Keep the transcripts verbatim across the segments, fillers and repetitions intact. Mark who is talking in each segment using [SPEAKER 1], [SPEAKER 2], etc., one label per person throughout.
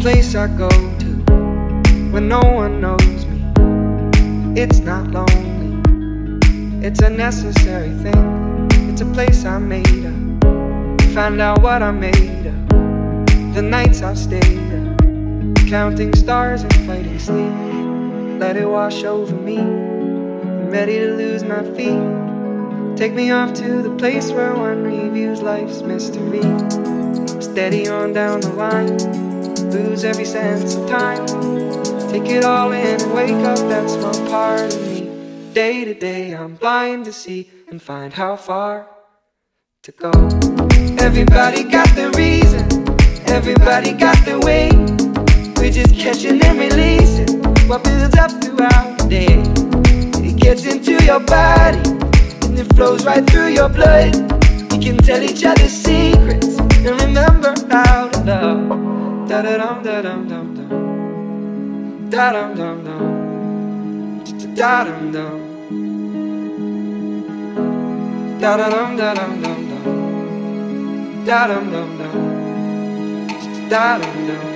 [SPEAKER 1] place I go to when no one knows me. It's not lonely, it's a necessary thing. It's a place I made up, find out what I made of. The nights I've stayed up, counting stars and fighting sleep. Let it wash over me, I'm ready to lose my feet. Take me off to the place where one reviews life's mystery. Steady on down the line, lose every sense of time. Take it all in and wake up that small part of me. Day to day I'm blind to see and find how far to go. Everybody got their reason, everybody got their way. We're just catching and releasing what builds up throughout the day. It gets into your body and it flows right through your blood. We can tell each other secrets and remember how to love. Da da dum da dum dum dum, da dum dum dum, da dum dum, da da dum da dum dum dum, da dum dum dum, da dum dum.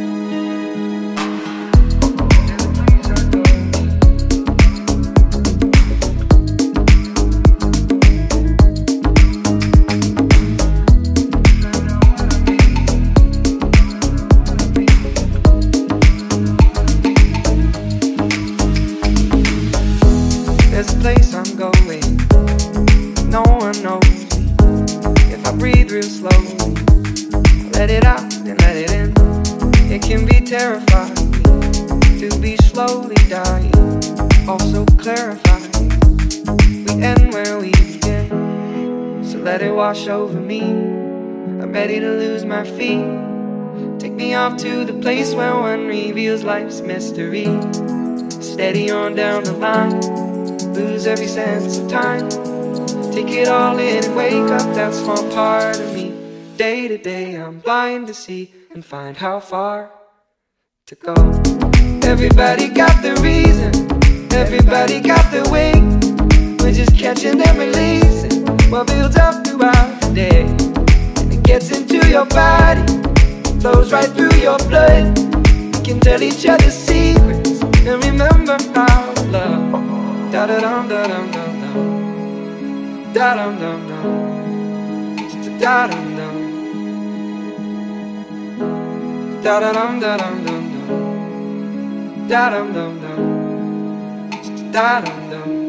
[SPEAKER 1] There's a place I'm going, no one knows me. If I breathe real slowly, I let it out and let it in. It can be terrifying to be slowly dying, also clarifying. We end where we begin, so let it wash over me. I'm ready to lose my feet. Take me off to the place where one reveals life's mystery. Steady on down the line, lose every sense of time. Take it all in and wake up that small part of me. Day to day I'm blind to see and find how far to go. Everybody got their reason, everybody got their way. We're just catching and releasing what builds up throughout the day. And it gets into your body, flows right through your blood. We can tell each other secrets and remember how to love. Da da dum da dum dum dum, da dum dum dum, da dum dum, da da dum da dum dum dum, da dum dum dum, da dum dum.